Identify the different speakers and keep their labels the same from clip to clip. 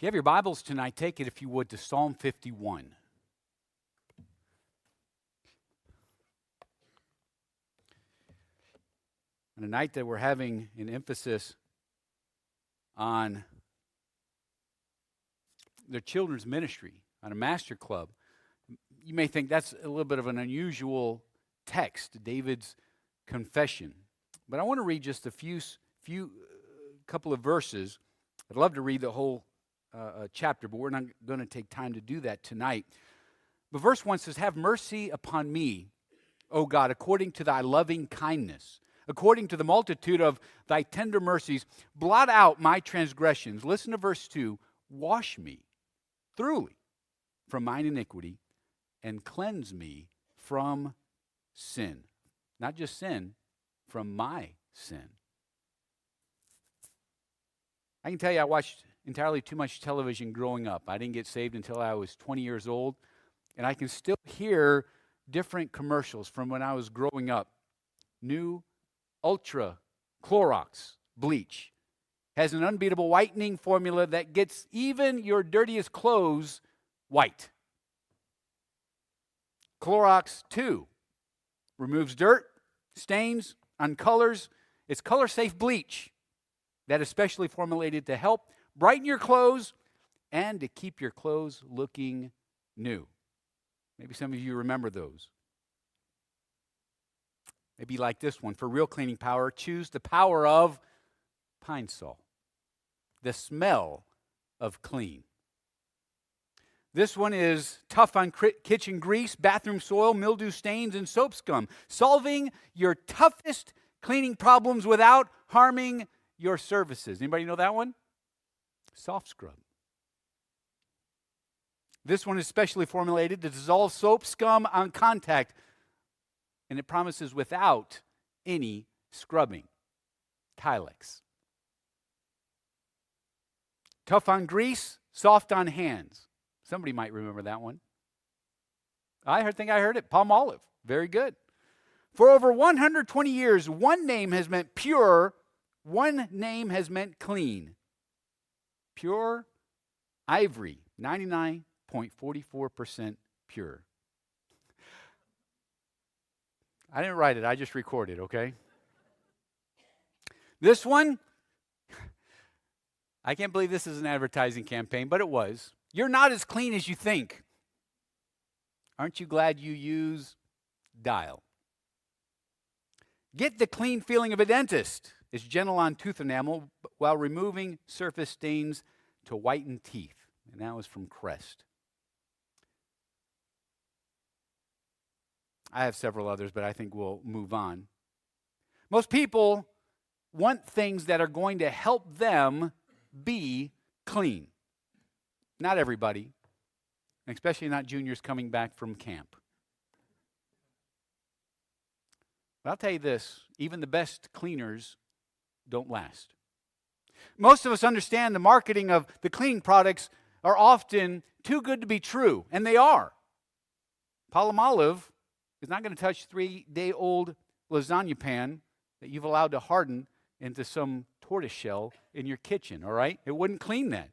Speaker 1: If you have your Bibles tonight, take it, if you would, to Psalm 51. On a night that we're having an emphasis on their children's ministry, on a master club, you may think that's a little bit of an unusual text, David's confession. But I want to read just a couple of verses. I'd love to read the whole chapter, but we're not going to take time to do that tonight. But verse 1 says, "Have mercy upon me, O God, according to thy loving kindness. According to the multitude of thy tender mercies, blot out my transgressions." Listen to verse 2. "Wash me thoroughly from mine iniquity and cleanse me from sin." Not just sin, from my sin. I can tell you I watched entirely too much television growing up. I didn't get saved until I was 20 years old, and I can still hear different commercials from when I was growing up. New Ultra Clorox bleach has an unbeatable whitening formula that gets even your dirtiest clothes white. Clorox 2 removes dirt, stains, uncolors. It's color-safe bleach that is specially formulated to help brighten your clothes and to keep your clothes looking new. Maybe some of you remember those. Maybe like this one. For real cleaning power, choose the power of Pine Sol. The smell of clean. This one is tough on kitchen grease, bathroom soil, mildew stains, and soap scum. Solving your toughest cleaning problems without harming your surfaces. Anybody know that one? Soft Scrub. This one is specially formulated to dissolve soap scum on contact, and it promises without any scrubbing. Tilex. Tough on grease, soft on hands. Somebody might remember that one. I think I heard it. Palmolive. Very good. For over 120 years, one name has meant pure, one name has meant clean. Pure Ivory, 99.44% pure. I didn't write it, I just recorded, okay? This one, I can't believe this is an advertising campaign, but it was. You're not as clean as you think. Aren't you glad you use Dial? Get the clean feeling of a dentist. It's gentle on tooth enamel while removing surface stains to whiten teeth. And that was from Crest. I have several others, but I think we'll move on. Most people want things that are going to help them be clean. Not everybody, especially not juniors coming back from camp. But I'll tell you this, even the best cleaners don't last. Most of us understand the marketing of the cleaning products are often too good to be true, and they are. Palmolive is not going to touch 3-day-old lasagna pan that you've allowed to harden into some tortoise shell in your kitchen, all right? It wouldn't clean that.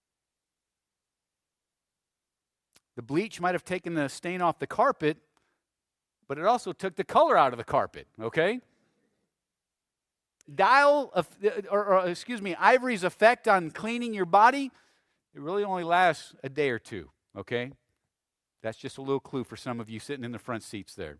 Speaker 1: The bleach might have taken the stain off the carpet, but it also took the color out of the carpet, okay? Ivory's effect on cleaning your body, it really only lasts a day or two, okay? That's just a little clue for some of you sitting in the front seats there.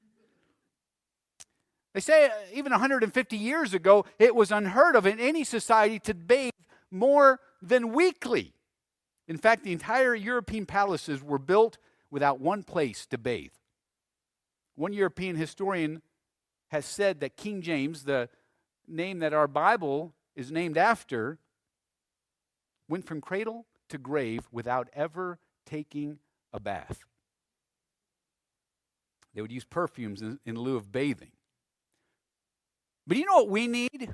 Speaker 1: They say even 150 years ago, it was unheard of in any society to bathe more than weekly. In fact, the entire European palaces were built without one place to bathe. One European historian has said that King James, the name that our Bible is named after, went from cradle to grave without ever taking a bath. They would use perfumes in lieu of bathing. But you know what we need?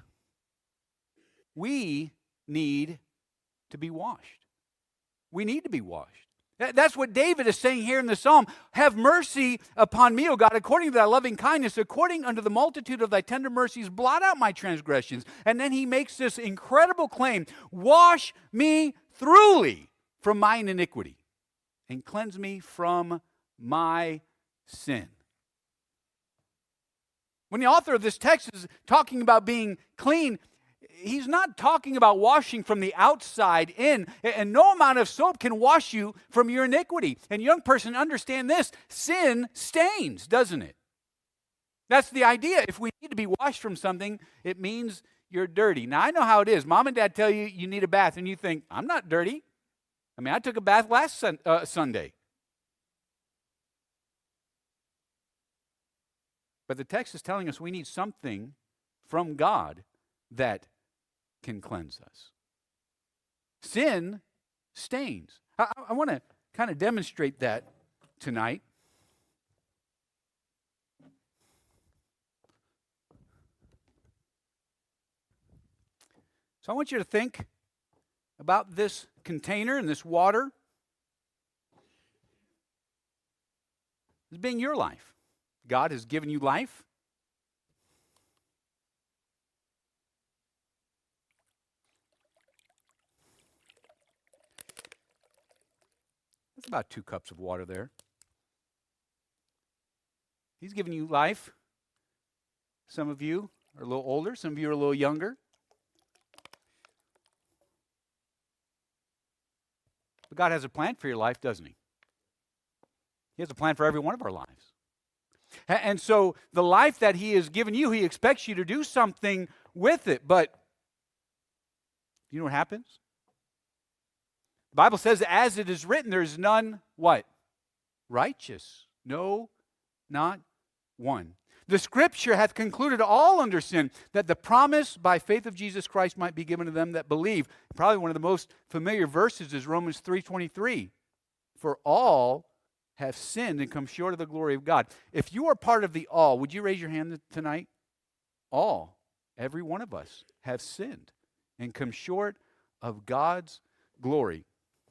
Speaker 1: We need to be washed. We need to be washed. That's what David is saying here in the psalm. Have mercy upon me, O God, according to thy loving kindness, according unto the multitude of thy tender mercies, blot out my transgressions. And then he makes this incredible claim, wash me thoroughly from mine iniquity and cleanse me from my sin. When the author of this text is talking about being clean, he's not talking about washing from the outside in. And no amount of soap can wash you from your iniquity. And young person, understand this. Sin stains, doesn't it? That's the idea. If we need to be washed from something, it means you're dirty. Now, I know how it is. Mom and Dad tell you you need a bath, and you think, I'm not dirty. I mean, I took a bath last Sunday. But the text is telling us we need something from God that can cleanse us. Sin stains. I want to kind of demonstrate that tonight. So I want you to think about this container and this water as being your life. God has given you life. That's about 2 cups of water there. He's given you life. Some of you are a little older, some of you are a little younger. But God has a plan for your life, doesn't he? He has a plan for every one of our lives. And so the life that he has given you, he expects you to do something with it. But you know what happens? The Bible says, as it is written, there is none, what? Righteous. No, not one. The Scripture hath concluded all under sin, that the promise by faith of Jesus Christ might be given to them that believe. Probably one of the most familiar verses is Romans 3:23. For all have sinned and come short of the glory of God. If you are part of the all, would you raise your hand tonight? All, every one of us, have sinned and come short of God's glory.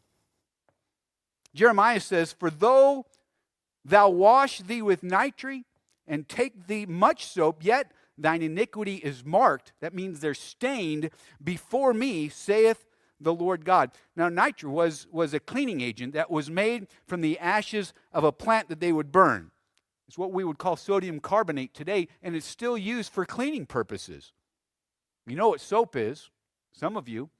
Speaker 1: Jeremiah says, for though thou wash thee with nitre and take thee much soap, yet thine iniquity is marked. That means they're stained before me, saith the Lord God. Now, nitre was a cleaning agent that was made from the ashes of a plant that they would burn. It's what we would call sodium carbonate today, and it's still used for cleaning purposes. You know what soap is, some of you.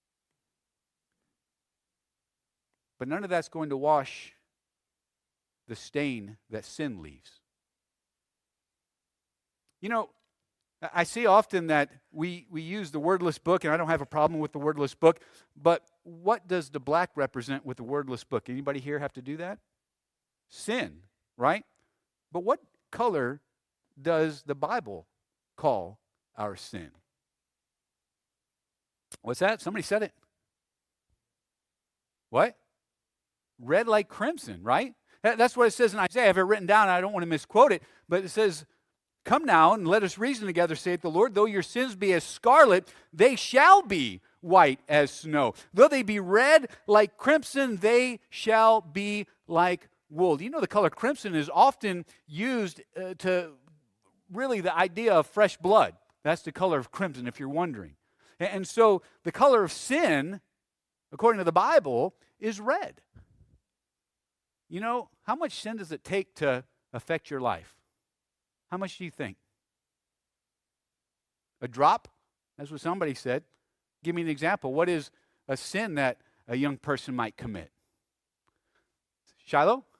Speaker 1: But none of that's going to wash the stain that sin leaves. You know, I see often that we use the wordless book, and I don't have a problem with the wordless book, but what does the black represent with the wordless book? Anybody here have to do that? Sin, right? But what color does the Bible call our sin? What's that? Somebody said it. What? Red like crimson, right? That's what it says in Isaiah. I have it written down. I don't want to misquote it, but it says, come now and let us reason together, saith the Lord. Though your sins be as scarlet, they shall be white as snow. Though they be red like crimson, they shall be like wool. Do you know the color crimson is often used to really the idea of fresh blood? That's the color of crimson, if you're wondering. And so the color of sin, according to the Bible, is red. You know, how much sin does it take to affect your life? How much do you think? A drop? That's what somebody said. Give me an example. What is a sin that a young person might commit? Shiloh?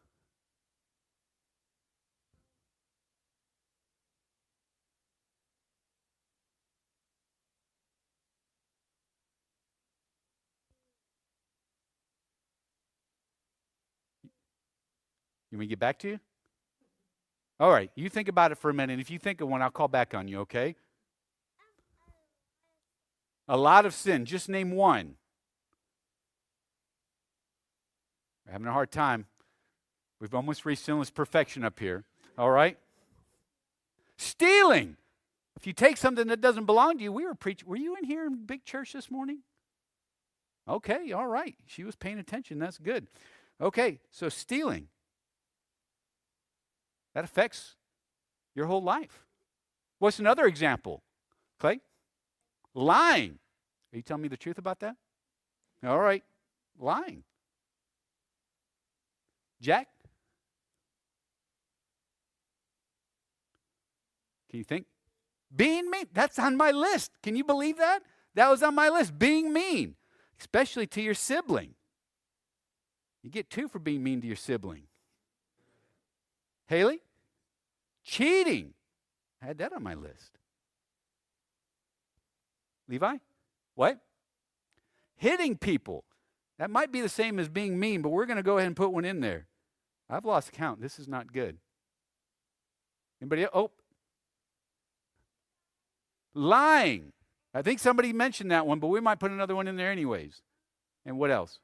Speaker 1: You want me to get back to you? All right, you think about it for a minute. If you think of one, I'll call back on you, okay? A lot of sin. Just name one. We're having a hard time. We've almost reached sinless perfection up here. All right? Stealing. If you take something that doesn't belong to you, were you in here in big church this morning? Okay, all right. She was paying attention. That's good. Okay, so stealing. That affects your whole life. What's another example? Clay? Lying. Are you telling me the truth about that? All right. Lying. Jack? Can you think? Being mean. That's on my list. Can you believe that? That was on my list. Being mean, especially to your sibling. You get 2 for being mean to your sibling. Haley? Cheating. I had that on my list. Levi? What? Hitting people. That might be the same as being mean, but we're going to go ahead and put one in there. I've lost count. This is not good. Anybody else? Oh. Lying. I think somebody mentioned that one, but we might put another one in there anyways. And what else?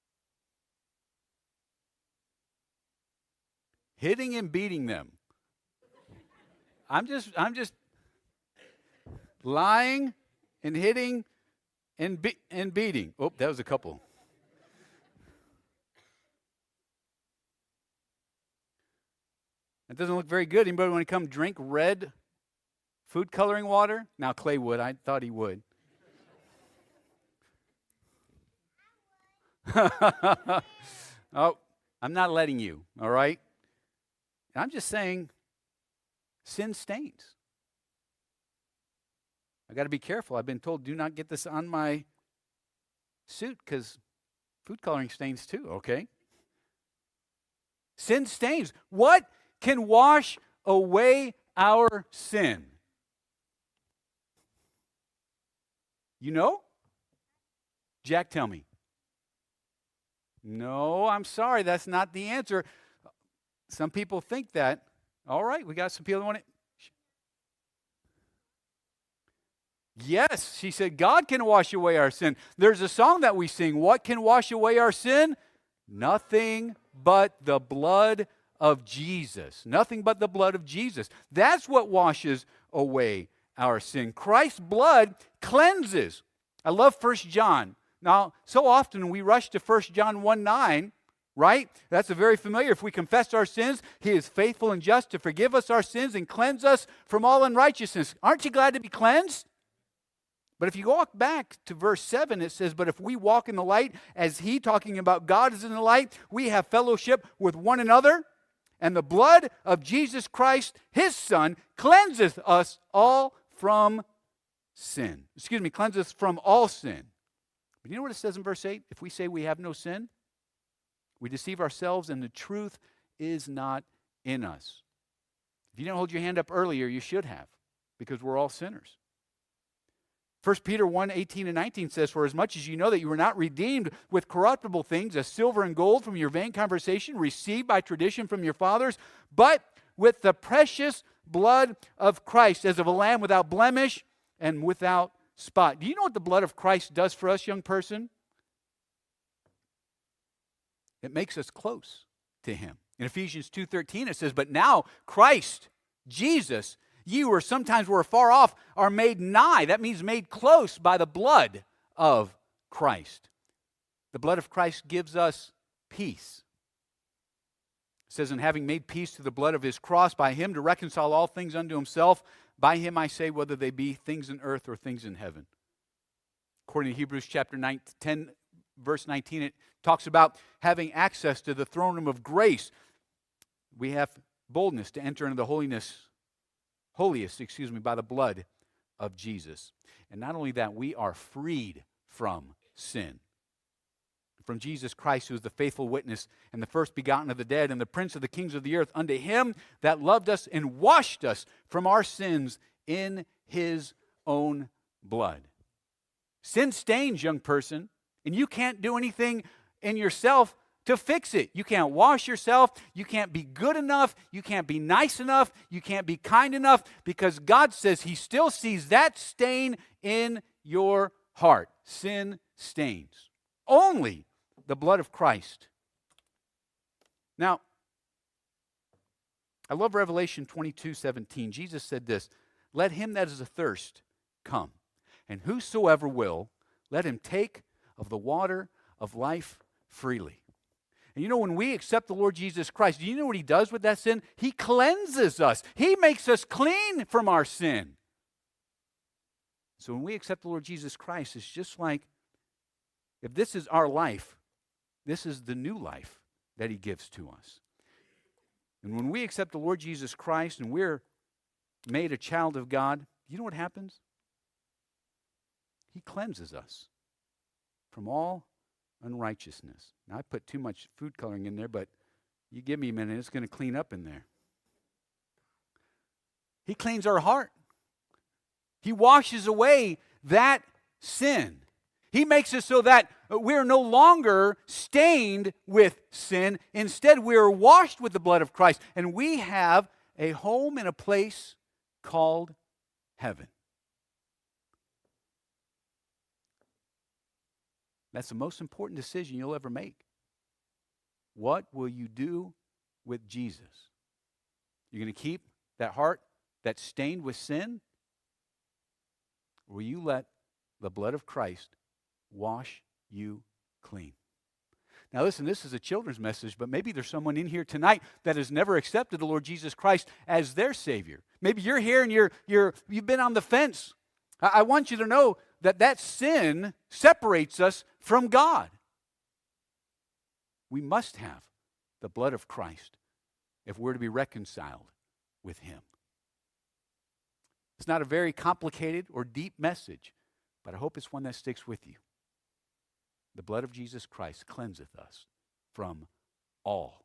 Speaker 1: Hitting and beating them. I'm just lying and hitting and beating. Oh, that was a couple. That doesn't look very good. Anybody want to come drink red food coloring water? Now, Clay would. I thought he would. Oh, I'm not letting you, all right? I'm just saying sin stains. I got to be careful. I've been told do not get this on my suit because food coloring stains too, okay? Sin stains. What can wash away our sin? You know? Jack, tell me. No, I'm sorry. That's not the answer. Some people think that. All right, we got some people who want it. Yes, she said, God can wash away our sin. There's a song that we sing. What can wash away our sin? Nothing but the blood of Jesus. Nothing but the blood of Jesus. That's what washes away our sin. Christ's blood cleanses. I love 1 John. Now, so often we rush to 1 John 1:9, right? That's a very familiar. If we confess our sins, He is faithful and just to forgive us our sins and cleanse us from all unrighteousness. Aren't you glad to be cleansed? But if you walk back to verse 7, it says, but if we walk in the light as He, talking about God, is in the light, we have fellowship with one another, and the blood of Jesus Christ, His Son, cleanseth us all from sin. Cleanseth us from all sin. But you know what it says in verse 8? If we say we have no sin, we deceive ourselves and the truth is not in us. If you didn't hold your hand up earlier, you should have, because we're all sinners. 1 Peter 1:18 and 19 says, for as much as you know that you were not redeemed with corruptible things, as silver and gold from your vain conversation, received by tradition from your fathers, but with the precious blood of Christ, as of a lamb without blemish and without spot. Do you know what the blood of Christ does for us, young person? It makes us close to Him. In Ephesians 2:13 it says, but now Christ, Jesus, ye who sometimes were far off, are made nigh. That means made close by the blood of Christ. The blood of Christ gives us peace. It says, and having made peace through the blood of His cross, by Him to reconcile all things unto Himself, by Him I say, whether they be things in earth or things in heaven. According to Hebrews chapter 10, verse 19, it talks about having access to the throne room of grace. We have boldness to enter into the holiest, by the blood of Jesus. And not only that, we are freed from sin. From Jesus Christ, who is the faithful witness and the first begotten of the dead and the prince of the kings of the earth, unto Him that loved us and washed us from our sins in His own blood. Sin stains, young person, and you can't do anything in yourself to fix it. You can't wash yourself. You can't be good enough. You can't be nice enough. You can't be kind enough, because God says He still sees that stain in your heart. Sin stains. Only the blood of Christ. Now, I love Revelation 22:17. Jesus said this, let him that is athirst come, and whosoever will, let him take of the water of life freely. And you know, when we accept the Lord Jesus Christ, do you know what He does with that sin? He cleanses us. He makes us clean from our sin. So when we accept the Lord Jesus Christ, it's just like, if this is our life, This is the new life that he gives to us. And when we accept the Lord Jesus Christ and we're made a child of God, you know what happens? He cleanses us from all unrighteousness. Now, I put too much food coloring in there, but you give me a minute, it's going to clean up in there. He cleans our heart. He washes away that sin. He makes it so that we're no longer stained with sin. Instead, we are washed with the blood of Christ, and we have a home and a place called heaven. That's the most important decision you'll ever make. What will you do with Jesus? You're going to keep that heart that's stained with sin? Or will you let the blood of Christ wash you clean? Now listen, this is a children's message, but maybe there's someone in here tonight that has never accepted the Lord Jesus Christ as their Savior. Maybe you're here and you've been on the fence. I want you to know that sin separates us from God. We must have the blood of Christ if we're to be reconciled with Him. It's not a very complicated or deep message, but I hope it's one that sticks with you. The blood of Jesus Christ cleanseth us from all